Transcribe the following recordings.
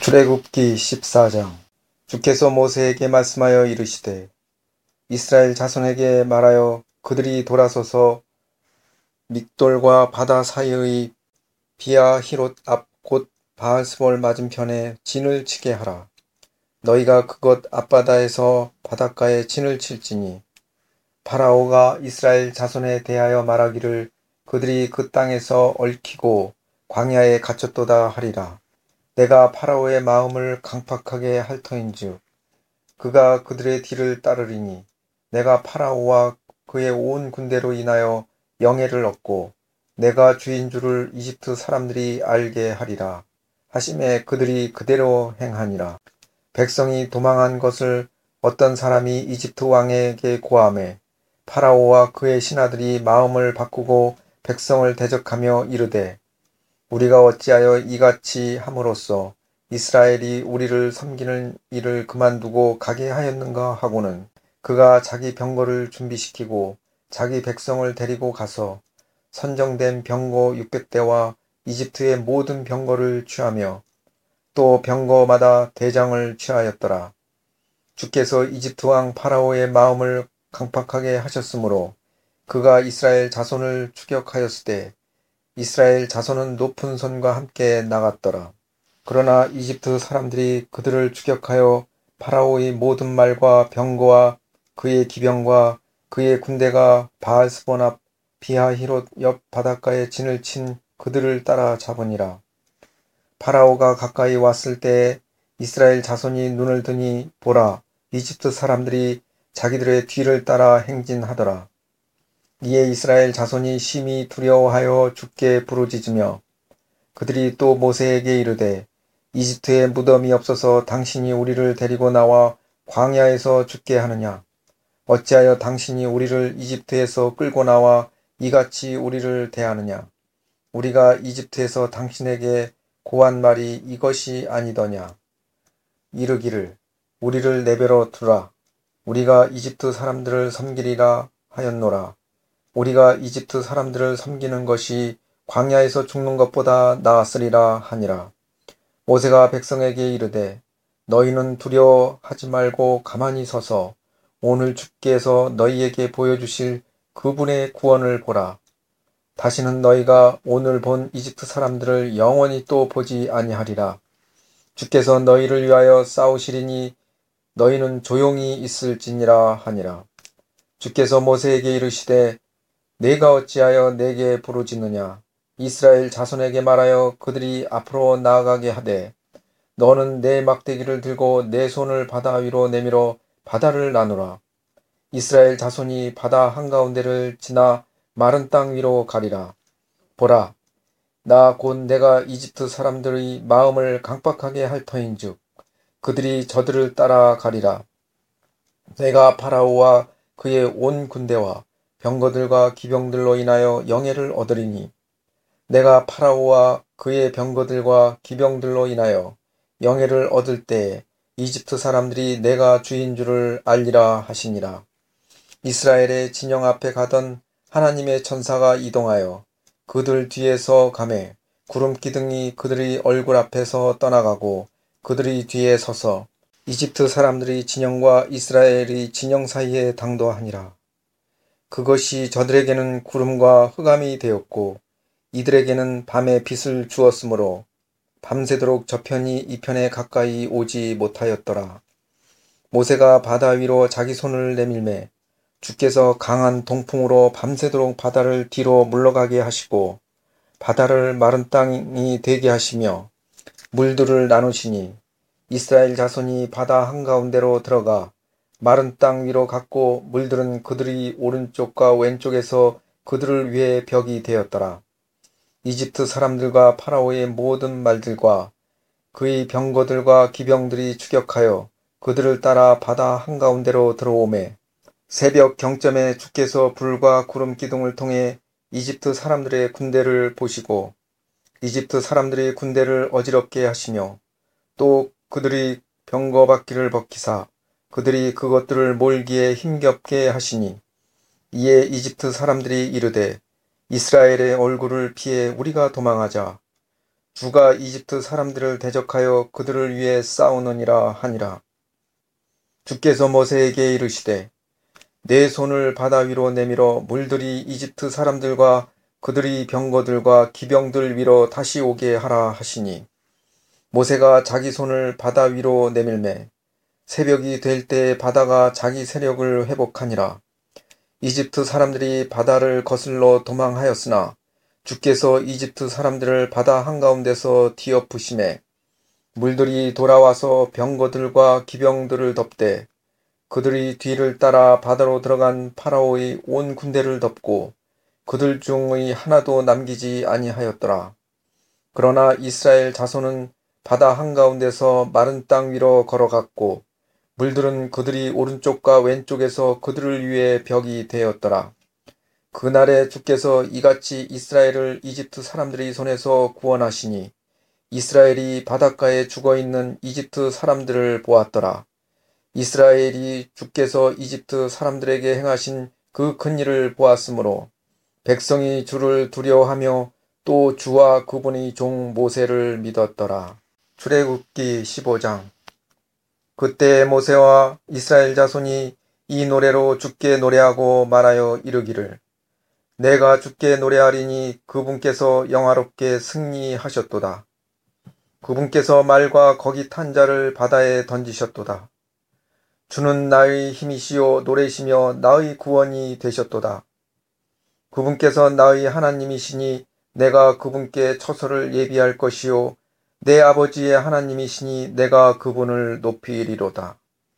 출애굽기 14장. 주께서 모세에게 말씀하여 이르시되 이스라엘 자손에게 말하여 그들이 돌아서서 믹돌과 바다 사이의 비아히롯 앞 곧 바알스볼 맞은편에 진을 치게 하라. 너희가 그곳 앞바다에서 바닷가에 진을 칠지니 파라오가 이스라엘 자손에 대하여 말하기를 그들이 그 땅에서 얽히고 광야에 갇혔도다 하리라. 내가 파라오의 마음을 강팍하게 할 터인즉 그가 그들의 뒤를 따르리니 내가 파라오와 그의 온 군대로 인하여 영예를 얻고 내가 주인 줄을 이집트 사람들이 알게 하리라 하심에 그들이 그대로 행하니라. 백성이 도망한 것을 어떤 사람이 이집트 왕에게 고하매 파라오와 그의 신하들이 마음을 바꾸고 백성을 대적하며 이르되 우리가 어찌하여 이같이 함으로써 이스라엘이 우리를 섬기는 일을 그만두고 가게 하였는가 하고는 그가 자기 병거를 준비시키고 자기 백성을 데리고 가서 선정된 병거 600대와 이집트의 모든 병거를 취하며 또 병거마다 대장을 취하였더라. 주께서 이집트 왕 파라오의 마음을 강팍하게 하셨으므로 그가 이스라엘 자손을 추격하였을 때 이스라엘 자손은 높은 손과 함께 나갔더라. 그러나 이집트 사람들이 그들을 추격하여 파라오의 모든 말과 병거와 그의 기병과 그의 군대가 바알스본 앞 비하히롯 옆 바닷가에 진을 친 그들을 따라 잡으니라. 파라오가 가까이 왔을 때에 이스라엘 자손이 눈을 드니 보라, 이집트 사람들이 자기들의 뒤를 따라 행진하더라. 이에 이스라엘 자손이 심히 두려워하여 주께 부르짖으며 그들이 또 모세에게 이르되 이집트에 무덤이 없어서 당신이 우리를 데리고 나와 광야에서 죽게 하느냐? 어찌하여 당신이 우리를 이집트에서 끌고 나와 이같이 우리를 대하느냐? 우리가 이집트에서 당신에게 고한 말이 이것이 아니더냐? 이르기를 우리를 내버려 두라. 우리가 이집트 사람들을 섬기리라 하였노라. 우리가 이집트 사람들을 섬기는 것이 광야에서 죽는 것보다 나았으리라 하니라. 모세가 백성에게 이르되 너희는 두려워하지 말고 가만히 서서 오늘 주께서 너희에게 보여주실 그분의 구원을 보라. 다시는 너희가 오늘 본 이집트 사람들을 영원히 또 보지 아니하리라. 주께서 너희를 위하여 싸우시리니 너희는 조용히 있을지니라 하니라. 주께서 모세에게 이르시되 내가 어찌하여 내게 부르짖느냐? 이스라엘 자손에게 말하여 그들이 앞으로 나아가게 하되 너는 내 막대기를 들고 내 손을 바다 위로 내밀어 바다를 나누라. 이스라엘 자손이 바다 한가운데를 지나 마른 땅 위로 가리라. 보라, 나 곧 내가 이집트 사람들의 마음을 강팍하게 할 터인즉 그들이 저들을 따라 가리라. 내가 파라오와 그의 온 군대와 병거들과 기병들로 인하여 영예를 얻으리니 내가 파라오와 그의 병거들과 기병들로 인하여 영예를 얻을 때에 이집트 사람들이 내가 주인 줄을 알리라 하시니라. 이스라엘의 진영 앞에 가던 하나님의 천사가 이동하여 그들 뒤에서 가매 구름 기둥이 그들의 얼굴 앞에서 떠나가고 그들의 뒤에 서서 이집트 사람들의 진영과 이스라엘의 진영 사이에 당도하니라. 그것이 저들에게는 구름과 흑암이 되었고 이들에게는 밤에 빛을 주었으므로 밤새도록 저편이 이편에 가까이 오지 못하였더라. 모세가 바다 위로 자기 손을 내밀매 주께서 강한 동풍으로 밤새도록 바다를 뒤로 물러가게 하시고 바다를 마른 땅이 되게 하시며 물들을 나누시니 이스라엘 자손이 바다 한가운데로 들어가 마른 땅 위로 갔고 물들은 그들이 오른쪽과 왼쪽에서 그들을 위해 벽이 되었더라. 이집트 사람들과 파라오의 모든 말들과 그의 병거들과 기병들이 추격하여 그들을 따라 바다 한가운데로 들어오매 새벽 경점에 주께서 불과 구름 기둥을 통해 이집트 사람들의 군대를 보시고 이집트 사람들의 군대를 어지럽게 하시며 또 그들이 병거 바퀴를 벗기사 그들이 그것들을 몰기에 힘겹게 하시니 이에 이집트 사람들이 이르되 이스라엘의 얼굴을 피해 우리가 도망하자. 주가 이집트 사람들을 대적하여 그들을 위해 싸우느니라 하니라. 주께서 모세에게 이르시되 내 손을 바다 위로 내밀어 물들이 이집트 사람들과 그들의 병거들과 기병들 위로 다시 오게 하라 하시니 모세가 자기 손을 바다 위로 내밀매 새벽이 될 때 바다가 자기 세력을 회복하니라. 이집트 사람들이 바다를 거슬러 도망하였으나 주께서 이집트 사람들을 바다 한가운데서 뒤엎으시매 물들이 돌아와서 병거들과 기병들을 덮되 그들의 뒤를 따라 바다로 들어간 파라오의 온 군대를 덮고 그들 중의 하나도 남기지 아니하였더라. 그러나 이스라엘 자손은 바다 한가운데서 마른 땅 위로 걸어갔고 물들은 그들이 오른쪽과 왼쪽에서 그들을 위해 벽이 되었더라. 그날에 주께서 이같이 이스라엘을 이집트 사람들의 손에서 구원하시니 이스라엘이 바닷가에 죽어있는 이집트 사람들을 보았더라. 이스라엘이 주께서 이집트 사람들에게 행하신 그 큰일을 보았으므로 백성이 주를 두려워하며 또 주와 그분의 종 모세를 믿었더라. 출애굽기 15장. 그때 모세와 이스라엘 자손이 이 노래로 주께 노래하고 말하여 이르기를 내가 주께 노래하리니 그분께서 영화롭게 승리하셨도다. 그분께서 말과 거기 탄 자를 바다에 던지셨도다. 주는 나의 힘이시요 노래시며 나의 구원이 되셨도다. 그분께서 나의 하나님이시니 내가 그분께 처소를 예비할 것이요 내 아버지의 하나님이시니 내가 그분을 높이리로다.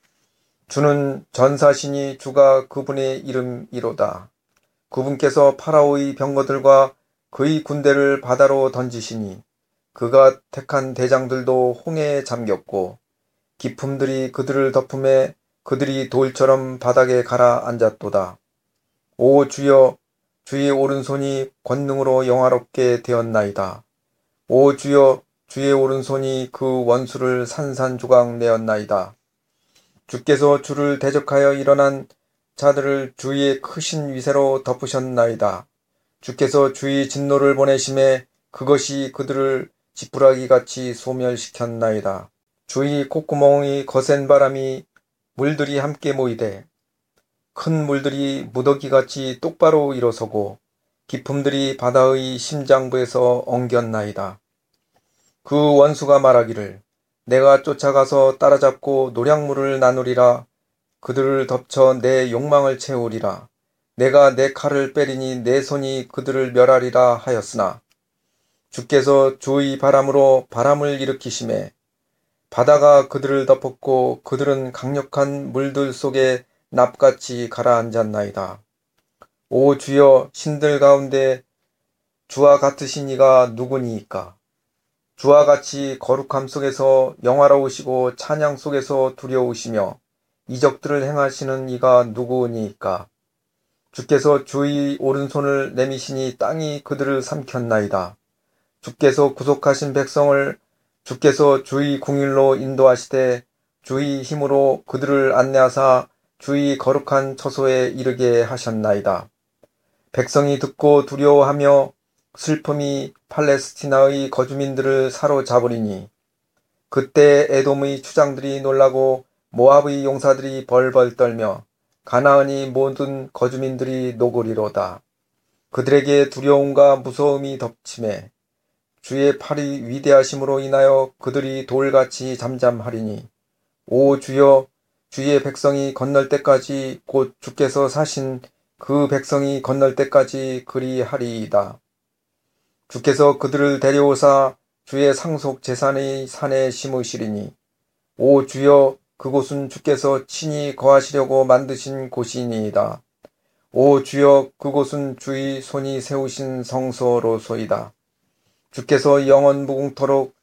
주는 전사시니 주가 그분의 이름이로다. 그분께서 파라오의 병거들과 그의 군대를 바다로 던지시니 그가 택한 대장들도 홍해에 잠겼고 기품들이 그들을 덮음에 그들이 돌처럼 바닥에 가라앉았도다. 오 주여 주의 오른손이 권능으로 영화롭게 되었나이다. 오 주여 주의 오른손이 그 원수를 산산조각 내었나이다. 주께서 주를 대적하여 일어난 자들을 주의 크신 위세로 덮으셨나이다. 주께서 주의 진노를 보내심에 그것이 그들을 지푸라기같이 소멸시켰나이다. 주의 콧구멍의 거센 바람이 물들이 함께 모이되 큰 물들이 무더기같이 똑바로 일어서고 기품들이 바다의 심장부에서 엉겼나이다. 그 원수가 말하기를 내가 쫓아가서 따라잡고 노략물을 나누리라. 그들을 덮쳐 내 욕망을 채우리라. 내가 내 칼을 빼리니 내 손이 그들을 멸하리라 하였으나 주께서 주의 바람으로 바람을 일으키심에 바다가 그들을 덮었고 그들은 강력한 물들 속에 납같이 가라앉았나이다. 오 주여 신들 가운데 주와 같으신 이가 누구니이까? 주와 같이 거룩함 속에서 영화로우시고 찬양 속에서 두려우시며 이적들을 행하시는 이가 누구니이까? 주께서 주의 오른손을 내미시니 땅이 그들을 삼켰나이다. 주께서 구속하신 백성을 주께서 주의 궁일로 인도하시되 주의 힘으로 그들을 안내하사 주의 거룩한 처소에 이르게 하셨나이다. 백성이 듣고 두려워하며 슬픔이 팔레스티나의 거주민들을 사로잡으리니 그때 에돔의 추장들이 놀라고 모압의 용사들이 벌벌 떨며 가나안의 모든 거주민들이 녹으리로다. 그들에게 두려움과 무서움이 덮침에 주의 팔이 위대하심으로 인하여 그들이 돌같이 잠잠하리니 오 주여 주의 백성이 건널 때까지 곧 주께서 사신 그 백성이 건널 때까지 그리하리이다. 주께서 그들을 데려오사 주의 상속 제산의 산에 심으시리니 오 주여 그곳은 주께서 친히 거하시려고 만드신 곳이니이다. 오 주여 그곳은 주의 손이 세우신 성소로소이다. 주께서 영원 무궁토록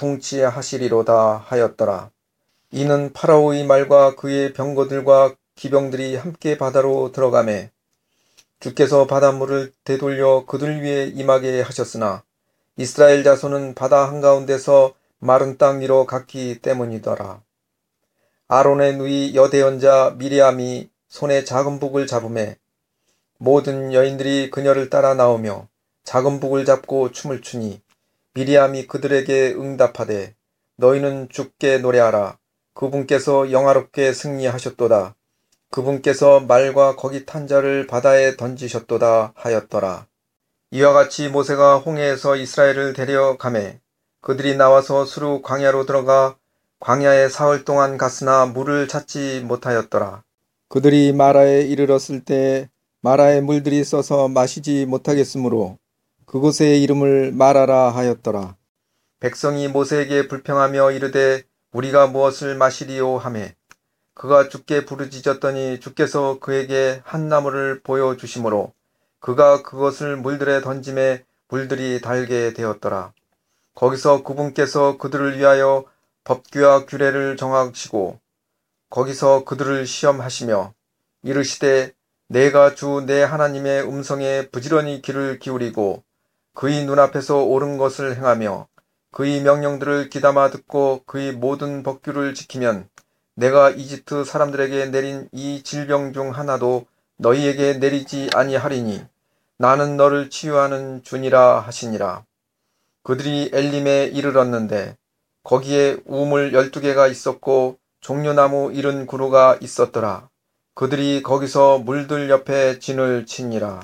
통치하시리로다 하였더라. 이는 파라오의 말과 그의 병거들과 기병들이 함께 바다로 들어가매 주께서 바닷물을 되돌려 그들 위에 임하게 하셨으나 이스라엘 자손은 바다 한가운데서 마른 땅 위로 갔기 때문이더라. 아론의 누이 여대언자 미리암이 손에 작은 북을 잡음에 모든 여인들이 그녀를 따라 나오며 작은 북을 잡고 춤을 추니 미리암이 그들에게 응답하되 너희는 주께 노래하라. 그분께서 영화롭게 승리하셨도다. 그분께서 말과 거기 탄 자를 바다에 던지셨도다 하였더라. 이와 같이 모세가 홍해에서 이스라엘을 데려가매 그들이 나와서 수루 광야로 들어가 광야에 사흘 동안 갔으나 물을 찾지 못하였더라. 그들이 마라에 이르렀을 때 마라의 물들이 써서 마시지 못하겠으므로 그곳의 이름을 마라라 하였더라. 백성이 모세에게 불평하며 이르되 우리가 무엇을 마시리요 하매 그가 주께 부르짖었더니 주께서 그에게 한 나무를 보여주시므로 그가 그것을 물들에 던짐에 물들이 달게 되었더라. 거기서 그분께서 그들을 위하여 법규와 규례를 정하시고 거기서 그들을 시험하시며 이르시되 내가 주 내 하나님의 음성에 부지런히 귀를 기울이고 그의 눈앞에서 옳은 것을 행하며 그의 명령들을 귀담아 듣고 그의 모든 법규를 지키면 내가 이집트 사람들에게 내린 이 질병 중 하나도 너희에게 내리지 아니하리니 나는 너를 치유하는 주니라 하시니라. 그들이 엘림에 이르렀는데 거기에 우물 12개가 있었고 종려나무 70그루가 있었더라. 그들이 거기서 물들 옆에 진을 치니라.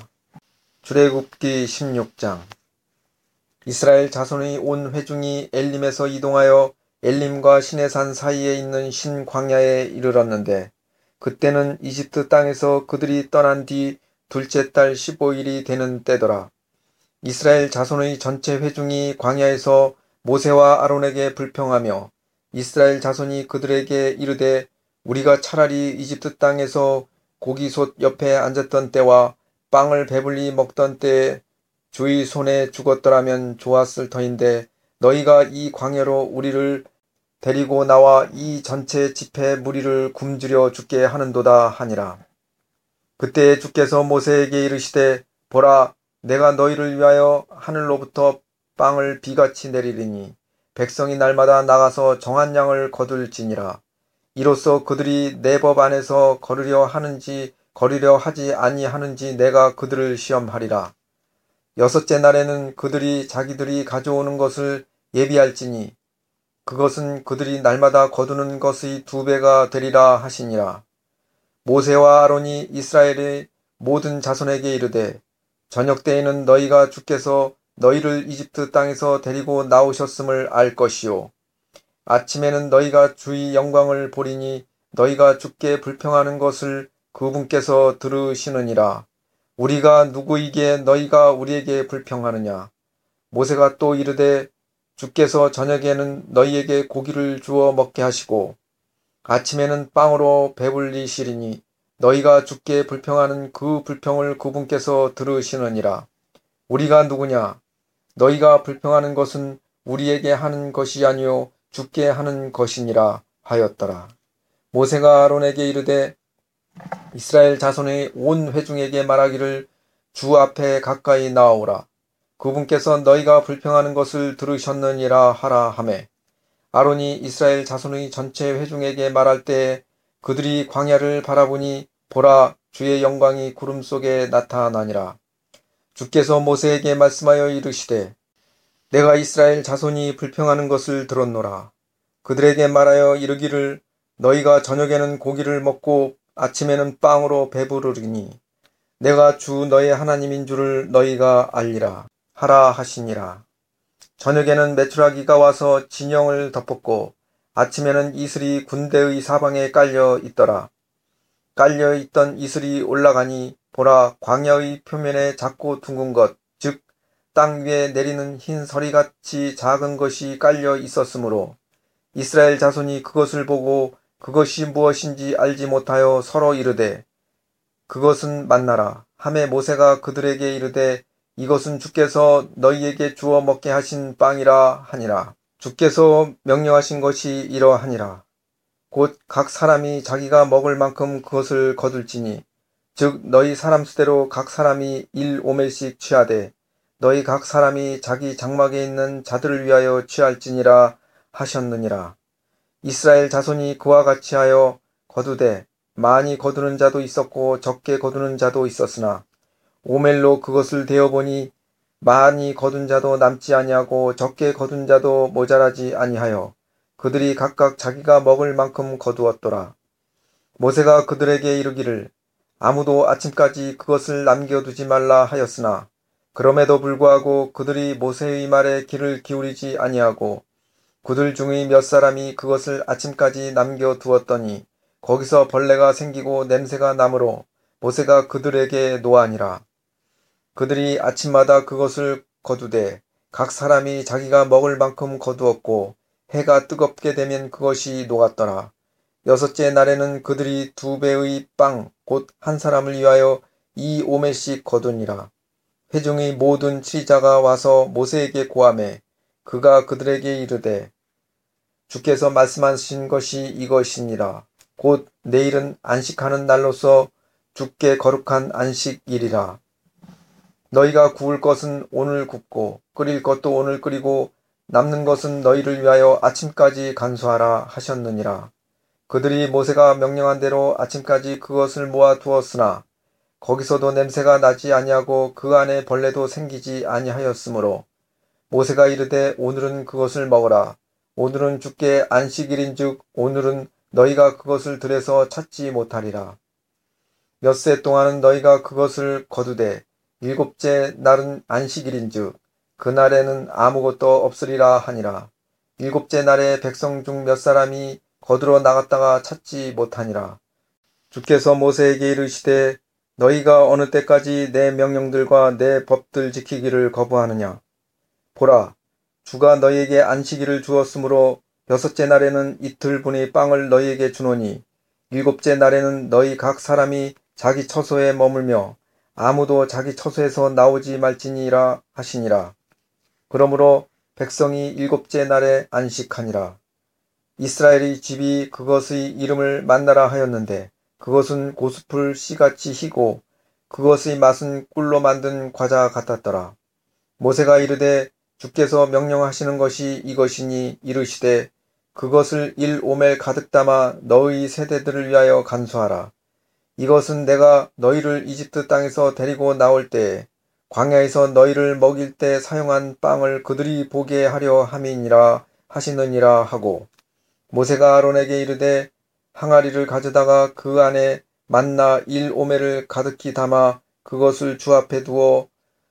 출애굽기 16장. 이스라엘 자손의 온 회중이 엘림에서 이동하여 엘림과 시내산 사이에 있는 신광야에 이르렀는데 그때는 이집트 땅에서 그들이 떠난 뒤 둘째 달 15일이 되는 때더라. 이스라엘 자손의 전체 회중이 광야에서 모세와 아론에게 불평하며 이스라엘 자손이 그들에게 이르되 우리가 차라리 이집트 땅에서 고기솥 옆에 앉았던 때와 빵을 배불리 먹던 때에 주의 손에 죽었더라면 좋았을 터인데 너희가 이 광야로 우리를 데리고 나와 이 전체 집회 무리를 굶주려 죽게 하는도다 하니라. 그때 주께서 모세에게 이르시되 보라 내가 너희를 위하여 하늘로부터 빵을 비같이 내리리니 백성이 날마다 나가서 정한 양을 거둘지니라. 이로써 그들이 내 법 안에서 걸으려 하는지 걸으려 하지 아니하는지 내가 그들을 시험하리라. 여섯째 날에는 그들이 자기들이 가져오는 것을 예비할지니 그것은 그들이 날마다 거두는 것의 2배가 되리라 하시니라. 모세와 아론이 이스라엘의 모든 자손에게 이르되 저녁 때에는 너희가 주께서 너희를 이집트 땅에서 데리고 나오셨음을 알 것이요 아침에는 너희가 주의 영광을 보리니 너희가 주께 불평하는 것을 그분께서 들으시느니라. 우리가 누구이기에 너희가 우리에게 불평하느냐. 모세가 또 이르되 주께서 저녁에는 너희에게 고기를 주어 먹게 하시고 아침에는 빵으로 배불리시리니 너희가 주께 불평하는 그 불평을 그분께서 들으시느니라. 우리가 누구냐? 너희가 불평하는 것은 우리에게 하는 것이 아니요 주께 하는 것이니라 하였더라. 모세가 아론에게 이르되 이스라엘 자손의 온 회중에게 말하기를 주 앞에 가까이 나아오라. 그분께서 너희가 불평하는 것을 들으셨느니라 하라 하매 아론이 이스라엘 자손의 전체 회중에게 말할 때 그들이 광야를 바라보니 보라 주의 영광이 구름 속에 나타나니라. 주께서 모세에게 말씀하여 이르시되 내가 이스라엘 자손이 불평하는 것을 들었노라. 그들에게 말하여 이르기를 너희가 저녁에는 고기를 먹고 아침에는 빵으로 배부르리니 내가 주 너의 하나님인 줄을 너희가 알리라 하라 하시니라. 저녁에는 메추라기가 와서 진영을 덮었고 아침에는 이슬이 군대의 사방에 깔려 있더라. 깔려 있던 이슬이 올라가니 보라 광야의 표면에 작고 둥근 것, 즉 땅 위에 내리는 흰 서리같이 작은 것이 깔려 있었으므로 이스라엘 자손이 그것을 보고 그것이 무엇인지 알지 못하여 서로 이르되 그것은 만나라 하매 모세가 그들에게 이르되 이것은 주께서 너희에게 주어 먹게 하신 빵이라 하니라. 주께서 명령하신 것이 이러하니라. 곧 각 사람이 자기가 먹을 만큼 그것을 거둘지니 즉 너희 사람 수대로 각 사람이 1오멜씩 취하되 너희 각 사람이 자기 장막에 있는 자들을 위하여 취할지니라 하셨느니라. 이스라엘 자손이 그와 같이 하여 거두되 많이 거두는 자도 있었고 적게 거두는 자도 있었으나 오멜로 그것을 대어보니 많이 거둔 자도 남지 아니하고 적게 거둔 자도 모자라지 아니하여 그들이 각각 자기가 먹을 만큼 거두었더라. 모세가 그들에게 이르기를 아무도 아침까지 그것을 남겨두지 말라 하였으나 그럼에도 불구하고 그들이 모세의 말에 귀를 기울이지 아니하고 그들 중의 몇 사람이 그것을 아침까지 남겨두었더니 거기서 벌레가 생기고 냄새가 나므로 모세가 그들에게 노하니라. 그들이 아침마다 그것을 거두되 각 사람이 자기가 먹을 만큼 거두었고 해가 뜨겁게 되면 그것이 녹았더라. 여섯째 날에는 그들이 2배의 빵 곧 한 사람을 위하여 2오매씩 거두니라. 회중의 모든 치자가 와서 모세에게 고하매 그가 그들에게 이르되 주께서 말씀하신 것이 이것이니라. 곧 내일은 안식하는 날로서 주께 거룩한 안식일이라. 너희가 구울 것은 오늘 굽고 끓일 것도 오늘 끓이고 남는 것은 너희를 위하여 아침까지 간수하라 하셨느니라. 그들이 모세가 명령한 대로 아침까지 그것을 모아 두었으나 거기서도 냄새가 나지 아니하고 그 안에 벌레도 생기지 아니하였으므로 모세가 이르되 오늘은 그것을 먹어라. 오늘은 주께 안식일인즉 오늘은 너희가 그것을 들에서 찾지 못하리라. 엿새 동안은 너희가 그것을 거두되 7째 날은 안식일인즉 그날에는 아무것도 없으리라 하니라. 7째 날에 백성 중 몇 사람이 거두러 나갔다가 찾지 못하니라. 주께서 모세에게 이르시되 너희가 어느 때까지 내 명령들과 내 법들 지키기를 거부하느냐. 보라, 주가 너희에게 안식일을 주었으므로 6째 날에는 이틀분의 빵을 너희에게 주노니 7째 날에는 너희 각 사람이 자기 처소에 머물며 아무도 자기 처소에서 나오지 말지니라 하시니라. 그러므로 백성이 7째 날에 안식하니라. 이스라엘의 집이 그것의 이름을 만나라 하였는데 그것은 고수풀 씨같이 희고 그것의 맛은 꿀로 만든 과자 같았더라. 모세가 이르되 주께서 명령하시는 것이 이것이니 이르시되 그것을 1오멜 가득 담아 너희 세대들을 위하여 간수하라. 이것은 내가 너희를 이집트 땅에서 데리고 나올 때에 광야에서 너희를 먹일 때 사용한 빵을 그들이 보게 하려 함이니라 하시느니라 하고 모세가 아론에게 이르되 항아리를 가져다가 그 안에 만나 1오멜을 가득히 담아 그것을 주 앞에 두어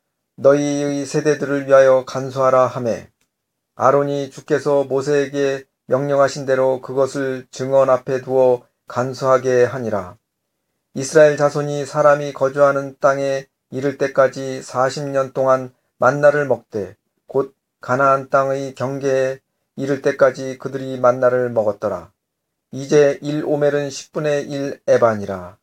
너희의 세대들을 위하여 간수하라 하매 아론이 주께서 모세에게 명령하신 대로 그것을 증언 앞에 두어 간수하게 하니라. 이스라엘 자손이 사람이 거주하는 땅에 이를 때까지 40년 동안 만나를 먹되 곧 가나안 땅의 경계에 이를 때까지 그들이 만나를 먹었더라. 이제 1오멜은 10분의 1 에바니라.